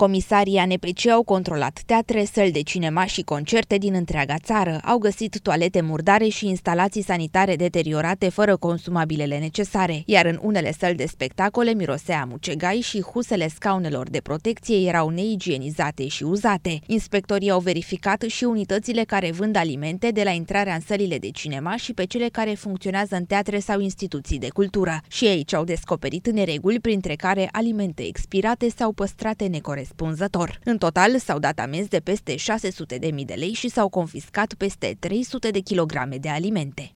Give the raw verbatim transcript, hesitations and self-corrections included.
Comisarii A N P C au controlat teatre, săli de cinema și concerte din întreaga țară, au găsit toalete murdare și instalații sanitare deteriorate fără consumabilele necesare, iar în unele săli de spectacole mirosea mucegai și husele scaunelor de protecție erau neigienizate și uzate. Inspectorii au verificat și unitățile care vând alimente de la intrarea în sălile de cinema și pe cele care funcționează în teatre sau instituții de cultură. Și aici au descoperit nereguli, printre care alimente expirate sau păstrate necorespunzător. În total s-au dat amenzi de peste șase sute de mii de lei și s-au confiscat peste trei sute de kilograme de alimente.